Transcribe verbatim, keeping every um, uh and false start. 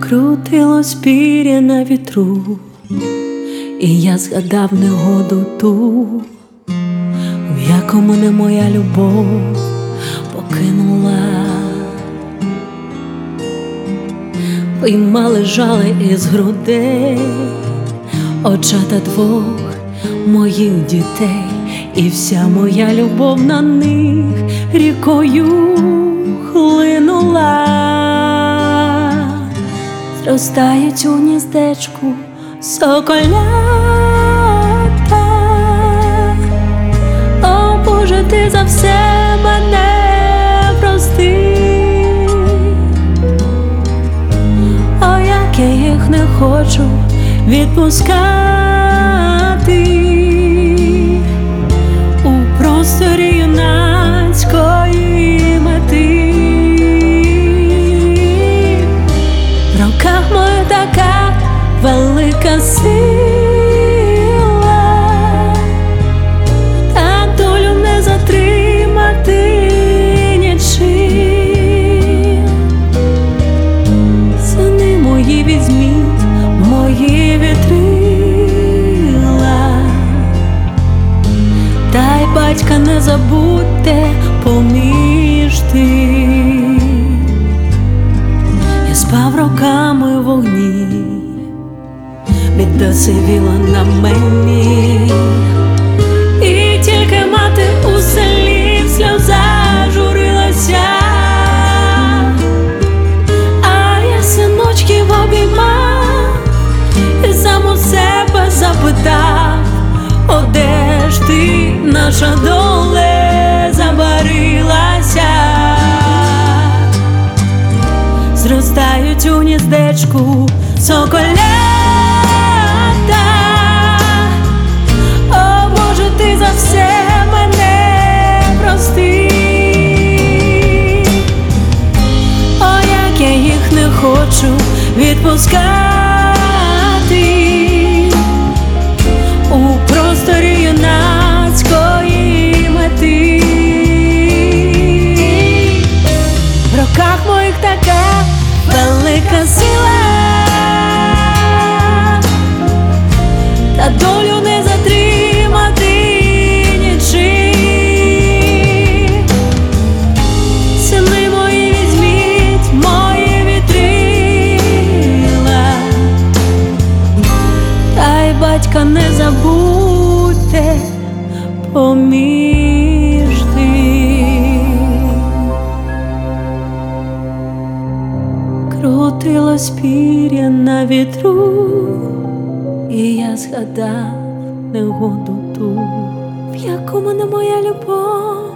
Крутилось пір'я на вітру, і я згадав негоду ту, в яку мене моя любов покинула. Вийма лежали із грудей очата двох моїх дітей, і вся моя любов на них рікою хлинула. Зростають у гніздечку соколята. О, Боже, ти за все мене прости. О, як я їх не хочу відпускати. У просторі юнацької мети в руках моїх така велика сила, та долю не затримати нічим. Сини мої, візьміть мої вітрила, та й батька не забудьте поміж тим. Я спав роками в вогні, біда сивіла на мені, і тільки мати у селі в сльозах журилася, а я синочків обіймав і сам у себе запитав: о, де ж ти, наша доля забарилася? Зростають у гніздечку соколята. О, Боже, ти за все мене прости. О, як я їх не хочу відпускати. У просторі юнацької мети в руках моїх така велика сила, та долю не затримати нічим. Сини мої, візьміть мої вітрила, та й батька не забудьте поміж тим. Крутилось пір'я на вітру, і я згадав негоду ту, в яку мене моя любов